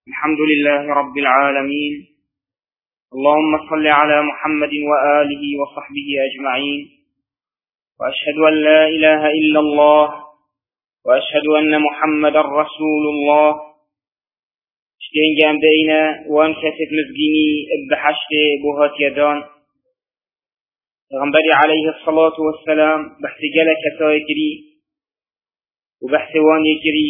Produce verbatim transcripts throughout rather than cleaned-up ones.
الحمد لله رب العالمين. اللهم صل على محمد وآله وصحبه أجمعين، وأشهد أن لا إله إلا الله وأشهد أن محمد رسول الله. شتين جام بينا وانكتت مزجيني بحشت بوهات يدان غنبري عليه الصلاة والسلام بحث جلك سايكري وبحث وان يكري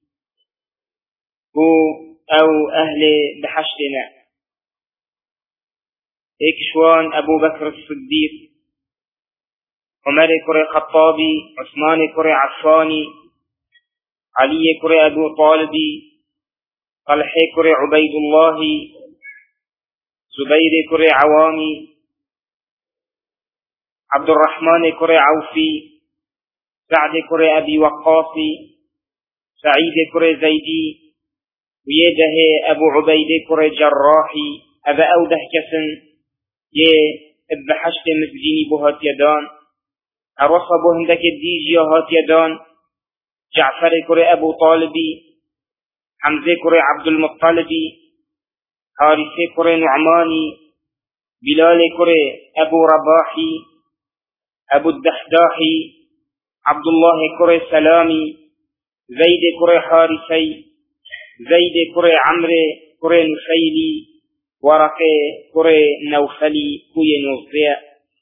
هو أو أهل بحشتنا إكشوان أبو بكر الصديق، عمر كري خطابي، عثمان كري عفاني، علي كري أبو طالبي، طلحة كري عبيد الله، زبير كري عوامي، عبد الرحمن كري عوفي، سعد كري أبي وقاصي، سعيد كري زيدي، ويده أبو عبيد كري جراحي. أبا أوده كسن يه بحشت مسجيني بهات يدان أرصى بهندك الديجي هات يدان جعفر كري أبو طالبي، حمزة كري عبد المطلبي، حارثة كري نعماني، بلال كري أبو رباحي، أبو الدحداحي، عبد الله كري سلامي، زيد كري حارثي، زيد كري عمرو كري نفيلي، ورقه كري نوفلي كوي نوفيا.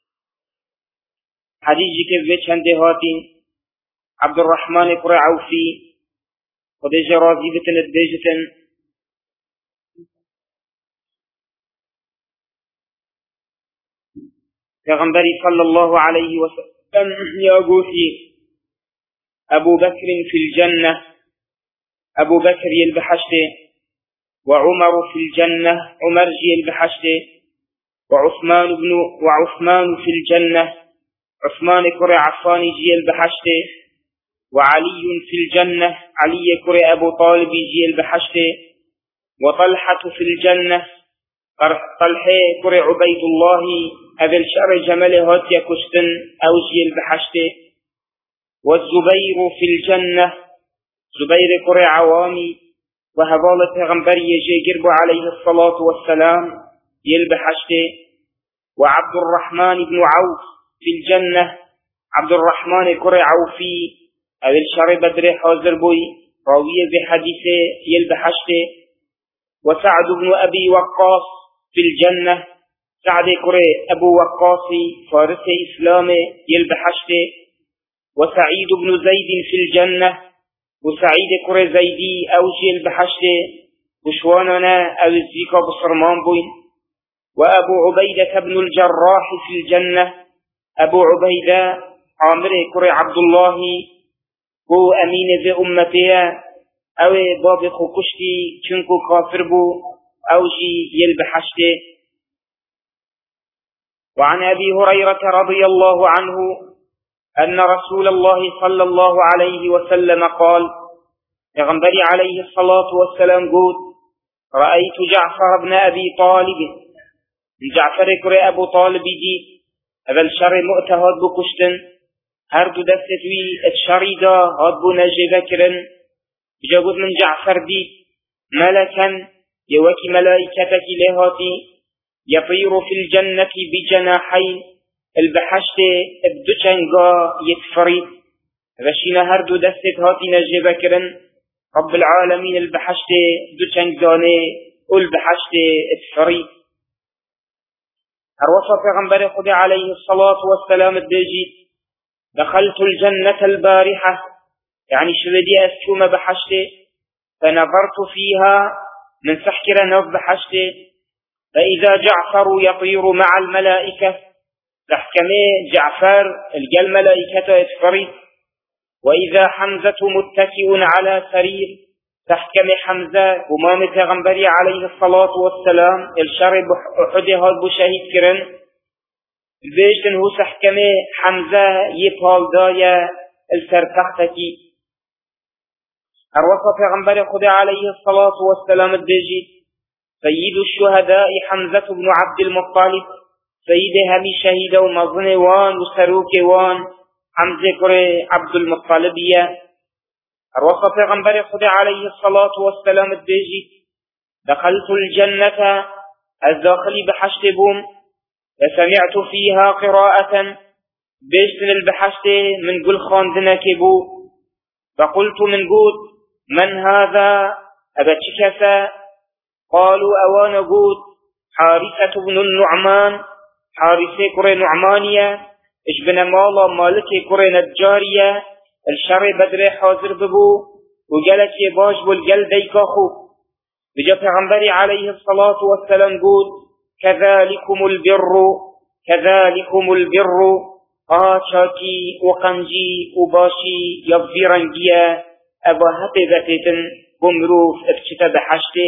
حديثي كذبه چنده هاتين عبد الرحمن كري عوفي ودجا راضيبتن الدجتن كغنبري صلى الله عليه وسلم يا قوثي أبو بكر في الجنة، أبو بكر يلبحشته، وعمر في الجنة، عمر يلبحشته، وعثمان بن وعثمان في الجنة، عثمان كري عفان يلبحشته، وعلي في الجنة، علي كري أبو طالب يلبحشته، وطلحة في الجنة، طلحة كري عبيد الله أبي الشر جمل هات يكشتن أو يلبحشته، والزبير في الجنة، زبير كري عوامي، وهبالة غنبري يجي قرب عليه الصلاة والسلام يلبحشته، وعبد الرحمن بن عوف في الجنة، عبد الرحمن كري عوفي أبي الشر بدر حاضر بوي راوية بحديثه يلبحشته، وسعد بن أبي وقاص في الجنة، سعد كري أبو وقاصي فارس إسلام يلبحشته، وسعيد بن زيد في الجنة، وسعيد كري زيدي أوجي البحشته، وشواننا أو الزيكا بصرمان بوين، وأبو عبيدة بن الجراح في الجنة، أبو عبيدة عامر كري عبد الله هو أمين ذي أمتها أو باب خوكشتي چنكو كافر بو أوجي يلبحشته. وعن أبي هريرة رضي الله عنه أن رسول الله صلى الله عليه وسلم قال: يغنبري عليه الصلاة والسلام قول: رأيت جعفر بن أبي طالب، جعفر كري أبو طالب جيت أبا الشر مؤتهد بكشتن هردو دستوي الشريدة هدبو نجي كرن بجاود من جعفر ديت ملكا يوكي ملائكتك لهاتي يطير في الجنة بجناحين البحشته بدوچنگا يتفريد رشينا هردو دستت هاتي نجيبا كرن رب العالمين البحشته دوچنگانه البحشته اتفريد. هروصة پیغمبر خود عليه الصلاة والسلام الدجيد: دخلت الجنة البارحة، يعني شبدي أسكوم بحشته، فنظرت فيها من سحكر نوف بحشته، فإذا جعفر يطير مع الملائكة، تحكمي جعفر الجل ملائكة اتفريد، وإذا حمزة متكئ على سرير، تحكمي حمزة ومام پیغمبري عليه الصلاة والسلام الشرب أحد هاد بشهيد كرن البيجتن هو تحكمي حمزة يبال دايا السرتختكي. الوصف پیغمبر خدا عليه الصلاة والسلام الدجيد: سيد الشهداء حمزة بن عبد المطلب، سيد همي شهيد ومظن وان وسروك وان حمزة كري عبد المطلبية. الوصف پیغمبر خدا عليه الصلاة والسلام الدجيد: دخلت الجنة الداخل بحشت بوم فسمعت فيها قراءة بيشتن البحشت من قل خاندنا كبو فقلت من قود من هذا أبتشكسا قالوا أوان قود حارثة بن النعمان حارثة كري نعمانية اشبنا مالا مالكي كري نجارية الشر بدر حاضر ببو وقالك يباش والقل ديكا خو بجا پیغمبر عليه الصلاة والسلام قود كذلكم البر كذلكم البر آشاكي وقنجي وباشي يبزي رنجية أبا هتذتتن بمروف ابتشت بحشته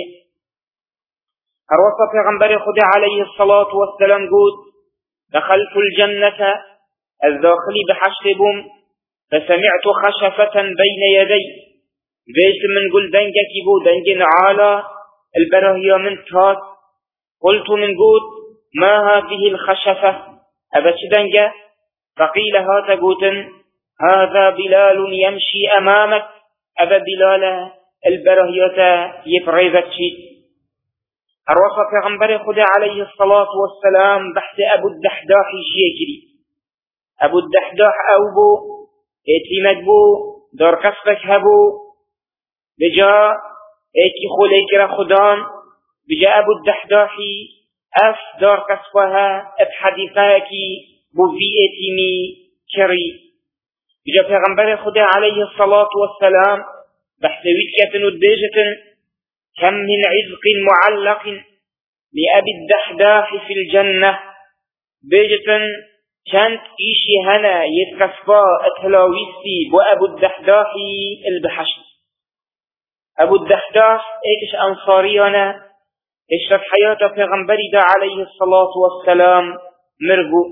هروصة پیغمبر خدا عليه الصلاة والسلام قود دخلت الجنة الداخل بحشت بم فسمعت خشفة بين يدي بيش من قل دنجك بو دنج على البرهية من تات قلت من قود ما هذه الخشفة أبتش دنجة فقيل هات قوتن هذا بلال يمشي أمامك أبا بلال البرهية يفريزك شيء الرصة پیغمبر خدا عليه الصلاة والسلام بحث أبو الدحداح جيجري أبو الدحداح أو بو اتمد بو دار قصفك هبو بجا ايكي خوليك را خدان بجا أبو الدحداحي أف دار قصفها ابحديثاكي بو في اتمي كري بجا پیغمبر خدا عليه الصلاة والسلام بحثويت كتن ودبيجتن كم من عزق معلق لأبي الدحداح في الجنة بيجتن كانت إيشي هنا يتكسبا اتهلاويستي بو أبو الدحداح البحشت أبو الدحداح إيكش أنصاريانا إشرف حياة پیغمبری دا عليه الصلاة والسلام مرغو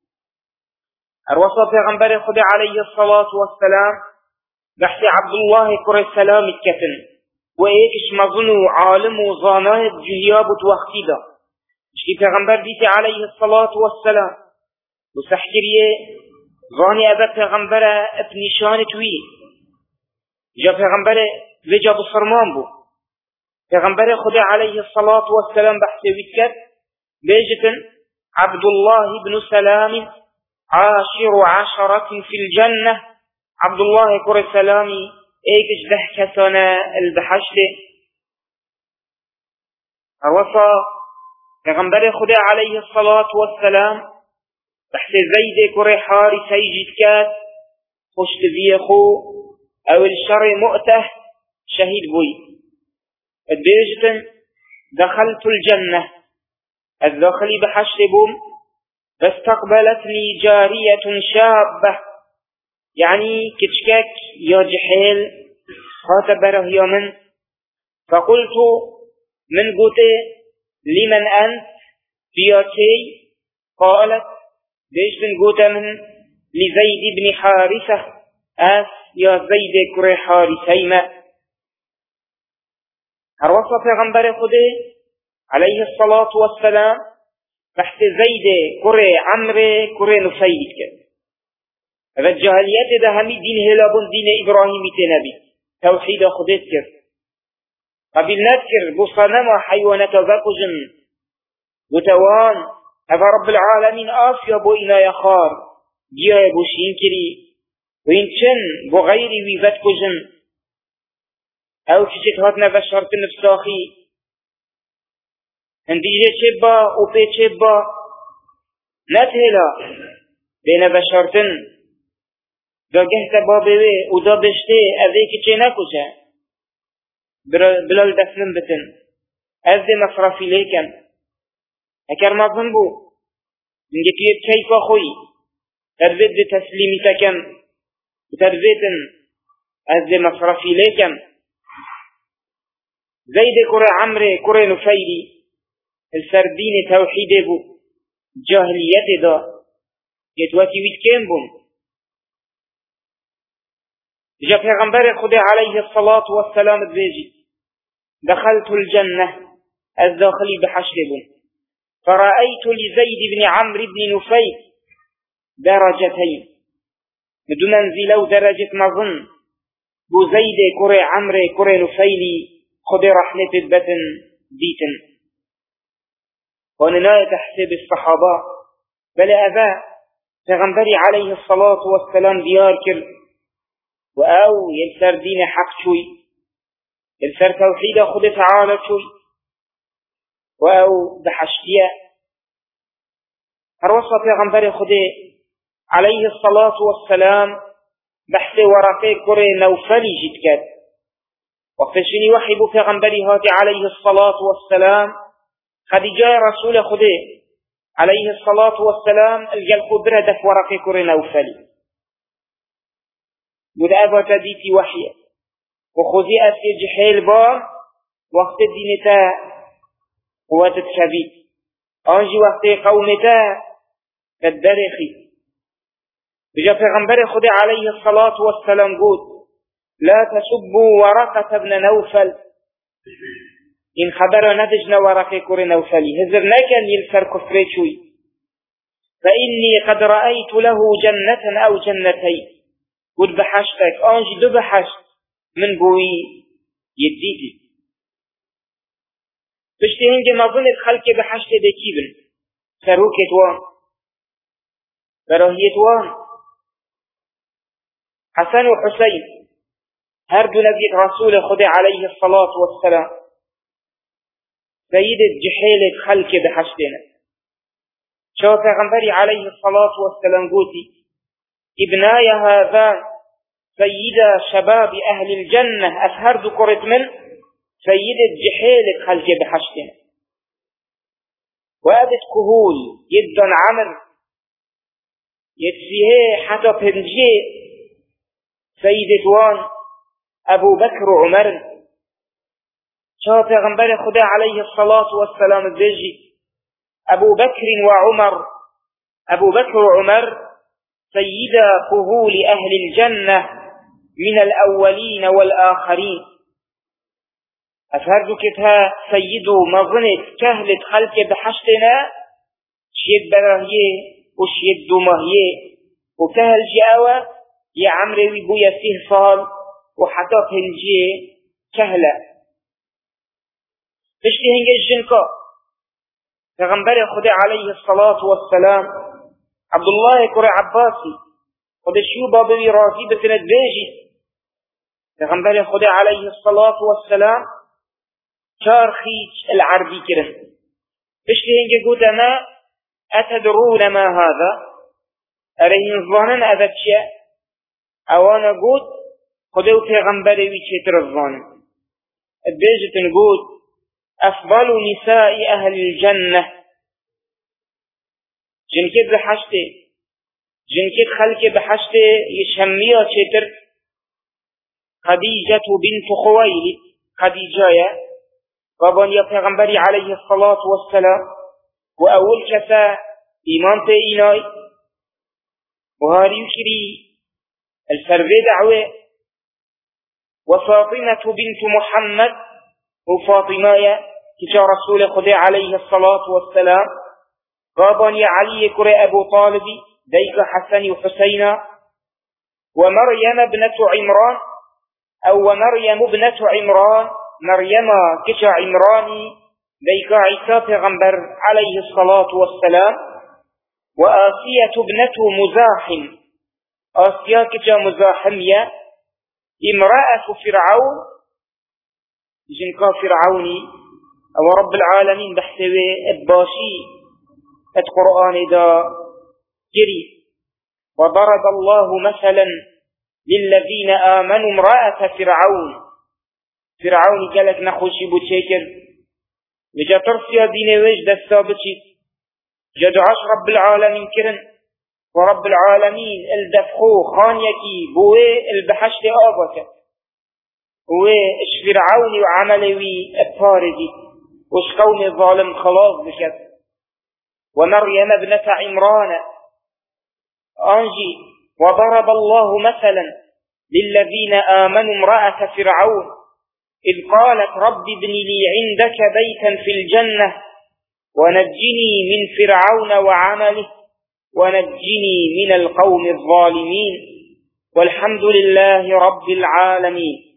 الوصى پیغمبر خدا عليه الصلاة والسلام بحث عبد الله كر السلام الكتن وإيكش مظنو عالم وظانات جهيابت وقتيدا اشكي پیغمبر ديت عليه الصلاة والسلام وسحكريه ظاني أبا پیغمبر ابنشان توي جا پیغمبر وجا بصرمان بو پیغمبر خدا عليه الصلاة والسلام بحث ويتكت بيجتن عبد الله بن سلام عاشر عشرة في الجنة عبد الله كر السلامي ايكش دحكتنا البحشت الوصى پیغمبر خدا عليه الصلاة والسلام بحث زيد كر حارثة جتكات خشت بيخو او الشر مؤته شهيد بوي الديجتن دخلت الجنة الداخل بحشت بوم فاستقبلتني جارية شابة يعني كتشكك يا جحيل خاتب بره من فقلت من قوتي لمن أنت بياتي قالت ديجتن قوت من لزيد بن حارثة أس يا زيد كري حارثيما هروصة پیغمبر خدا عليه الصلاة والسلام بحث زيد كري عمري كري نفيل كد هذا الجاهليات ده همي دين هلابون دين إبراهيمي تنبي توحيد خدا كر قبل نذكر بصنما حيوانات ذاكجن وتوان هذا رب العالمين آسيا بو إنا يخار جيا يبوشين كري وإن چن بغيري ويفت كجن او كشت هاتنا بشرط نفساخي هنديجة چبا او پی چبا نتهلا بين بشرطن دا گهت بابوه او دا بشته اوه کچه نکوچه بلال دفنن بتن از ده مصرفی لیکن اکر مظن بو منگه توی کیفا خوی تربیت ده تسلیمی تکن تربیتن از ده مصرفی لیکن زيد كرة عمري كرة نفيلي الفردين توحيد بو جاهلية دا يتواتي ويتكين بون جاء پیغمبر خدا عليه الصلاة والسلام بيجي دخلت الجنة الداخلي بحشر بون فرأيت لزيد بن عمرو بن نفيل درجتين مدو منزلة ودرجة مظن بو زيد كرة عمري كرة نفيلي خدا رحلة البتن ديتن ونناية تحسب الصحابة بل أبا تغنبري عليه الصلاة والسلام ديار كر وأو يلسر دين حق شوي يلسر توحيد خد تعالى شوي وأو بحشتية هروصة تغنبري خد عليه الصلاة والسلام بحث ورقي كري نوفلي جدكت وقت شني وحي بو تغنبري هاتي عليه الصلاة والسلام خديجة رسول خده عليه الصلاة والسلام الجل بردف ورقي كري نوفلي قد أبا تديتي وحي وخذي أسي جحيل بار وقت دينتا قوات الكبير أنجي وقت قومتا كالدرخي بجا پیغمبر خدا عليه الصلاة والسلام قول لا تسبوا ورقة ابن نوفل إن خبر ندجنا ورقة كور نوفلي هزر نكن يلسر كفري شوي فإني قد رأيت له جنة أو جنتين قل بحشتك أنجي دو بحشت من بوي يديتي بشتي هنجي مظنة خلق بحشت بكيبن سروكت وان براهيت وان حسن وحسين هردو نبي رسول خدا عليه الصلاة والسلام سيد الجحيل خلق بحشتنا شو پیغمبري عليه الصلاة والسلام قوتي ابناي هذا سيد شباب أهل الجنة أفهرد قرط من سيد الجحيل خلق بحشتنا وأبت كهول جدا عمر يتسيه حتى بنجيه سيد وان أبو بكر وعمر شاف پیغمبر خدا عليه الصلاة والسلام الزيجي أبو بكر وعمر أبو بكر وعمر سيدا فهول أهل الجنة من الأولين والآخرين أفهرد كتها سيدو مظنة كهلة خلق بحشتنا شيد براهيه وشيد دمهيه وكهل جاوة يا عمري بويا فيه صال وحتى هنجي كهلة بشتي هنجي الجنكا پیغمبر خدا عليه الصلاة والسلام عبد الله كري عباسي خدا شو بابي راضي بسند بيجي پیغمبر خدا عليه الصلاة والسلام شار خيج العربي كره بشتي هنجي قوتا ما أتدرون ما هذا أرهن ظنن أذا شيء أوانا قود خدو پیغمبری وی چیتر الظانم الديجة نقول أفضل نساء أهل الجنة جنكت بحشته جنكت خلق بحشته يشميها چیتر خديجة بنت خويلد خديجة وابن يا پیغمبری عليه الصلاة والسلام وأول كسا إيمان تيناي وهاري يشري الفرد دعوة وفاطمة بنت محمد وفاطمة كجا رسول خدا عليه الصلاة والسلام قابني علي كري أبو طالب ديك حسن وحسين ومريم ابنة عمران أو ومريم ابنة عمران مريم كجا عمراني ديك عيسى پیغمبر عليه الصلاة والسلام وآسية ابنة مزاحم آسيا كجا مزاحمية امرأة فرعون جنكا فرعوني أو رب العالمين بحثوي الباشي القرآن دا جري وضرب الله مثلا للذين آمنوا امرأة فرعون فرعون قالك نخوشي بوتشيكر لجا ترسيا دين وجد الثابتي جد عش رب العالمين كرن ورب العالمين الدفخو خانيكي بوي البحشت آبك وي اش فرعوني وعملوي الطاردي وش قوم الظالم خلاص بكت ومريم ابنة عمران أنجي وضرب الله مثلا للذين آمنوا امرأة فرعون إذ قالت رب ابن لي عندك بيتا في الجنة ونجني من فرعون وعمله ونجني من القوم الظالمين والحمد لله رب العالمين.